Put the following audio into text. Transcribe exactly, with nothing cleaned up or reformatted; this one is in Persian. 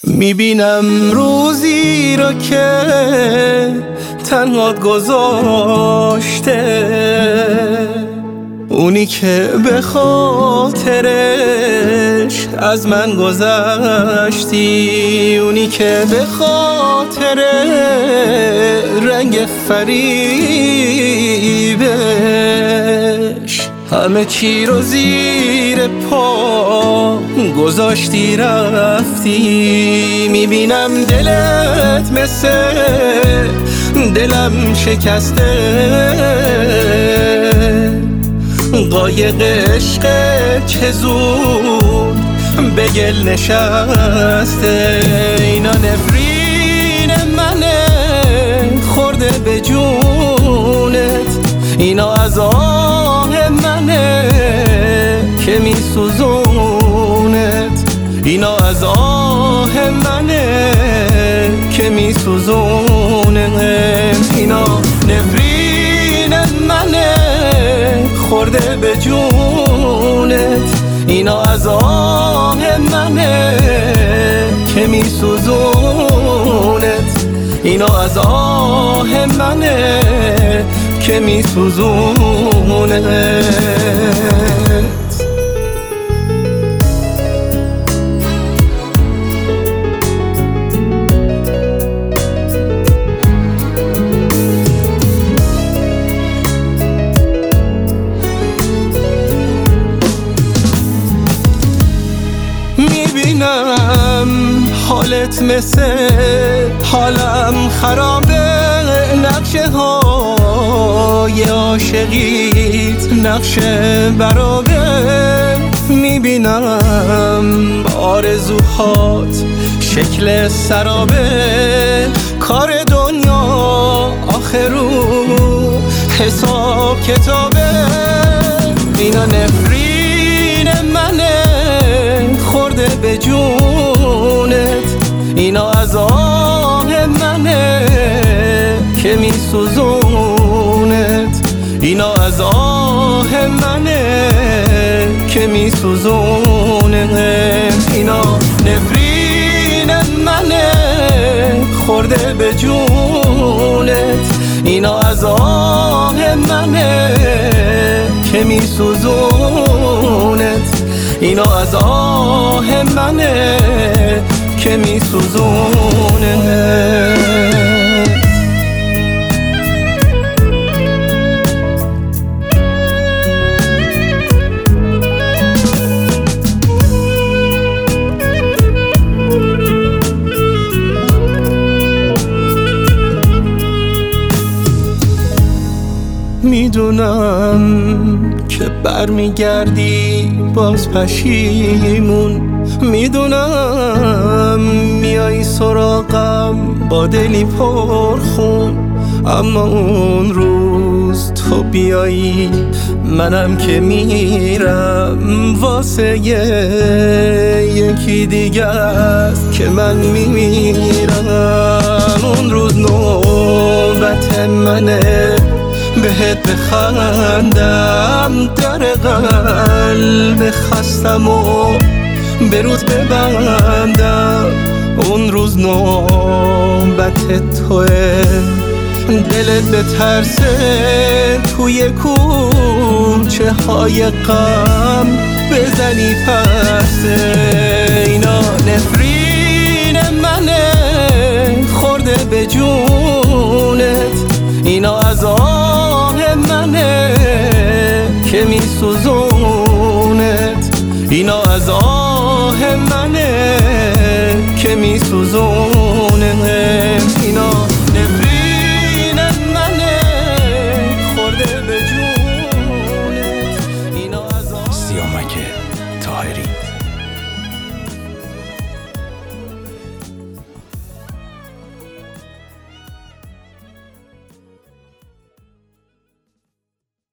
میبینم روزی را که تنهات گذاشته، اونی که به خاطرش از من گذشتی، اونی که به خاطر رنگ فریبش همه چی رو زیر پا گذاشتی رفتی. میبینم دلت مثل دلم شکسته، قایق عشق چه زود به گل نشسته. اینا نفرین منه خورده به جونت، اینا از آه منه که می سوزونت، اینا از آه منه که می سوزونت. اینا نفرین منه خورده به جونت، اینا از آه منه که می سوزونت، اینا از آه منه که می سوزونت. میبینم حالت مثل حالم خرابه، نقشه های عاشقیت نقشه برابه. میبینم آرزوهات شکل سرابه، کار دنیا آخرو حساب کتابه. اینا نفرین منه خورده به جونت، اینا از آه منه که می سوزونت، اینا از آه منه که می سوزونت. اینا نفرین منه خورده به جونت، اینا از آه منه که می سوزونت، اینا از آه منه که می سوزونت. میدونم که برمیگردی باز پشیمون، میدونم میای سراغم با دلی پرخون، اما اون روز تو بیایی منم که میرم واسه یکی دیگه است که من میمیرم. اون روز نوبت منه بهت بخندم، در قلب خستم و به روز ببندم. اون روز نوبت توه، دلت به ترسه توی کوچه های غم بزنی پسته. اینا نفرین منه خورده به جونت، اینا از آه منه که می سوزونت،